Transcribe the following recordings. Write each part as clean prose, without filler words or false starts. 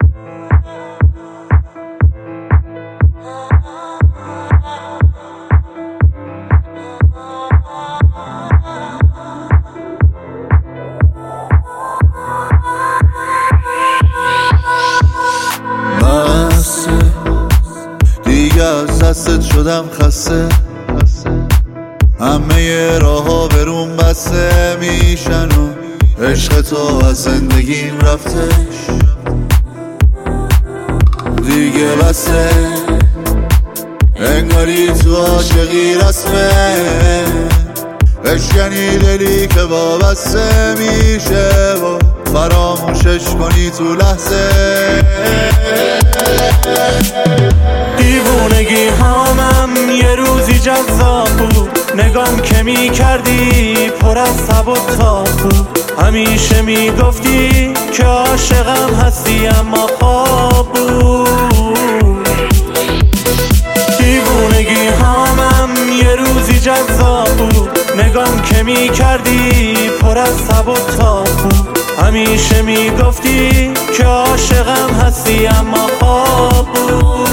دیگه از دستت شدم خسته، همه راه ها بروم بسته میشن و عشق تو از زندگیم رفتش دیگه بسته، انگاری تو عاشقی رسمه، بشکنی دلی که وابسته میشه و فراموشش کنی تو لحظه. دیوونگی هامم یه روزی جذاب بود، نگام که می کردی پر از تب و تاب بود، همیشه می گفتی که عاشقم هستی اما خواب بود. دیوونگی هامم یه روزی جذاب بود، نگام که می کردی پر از تب و تاب بود، همیشه می گفتی که عاشقم هستی اما خواب بود.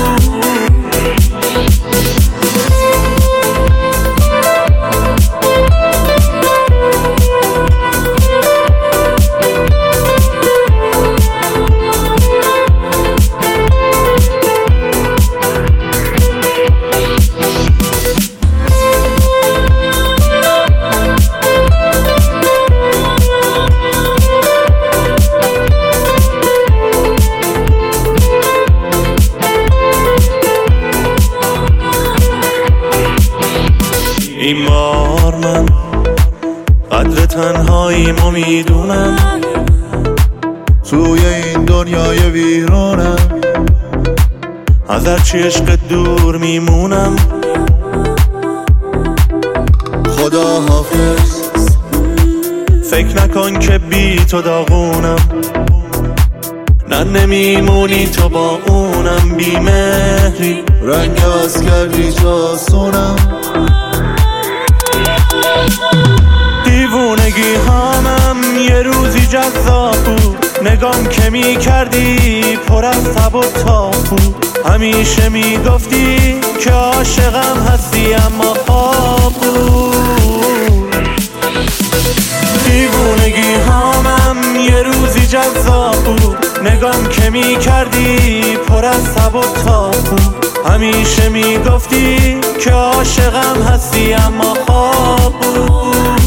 این بار من قدر تنهاییمو میدونم، توی این دنیای ویرونم، از هرچی عشق دور میمونم. خدا حافظ، فکر نکن که بی تو داغونم، نه نمیمونی تو با اونم، بی مهری رنگ عوض کردی تو آسونم. دیوونگی هامم یه روزی جذاب بود، نگام که می کردی پر از تب و تاب بود، همیشه می گفتی که عاشقم هستی اما خواب بود. دیوونگی هامم یه روزی جذاب بود، نگام که می کردی پر از تب و تاب بود، همیشه می گفتی که عاشقم هستی اما خواب بود.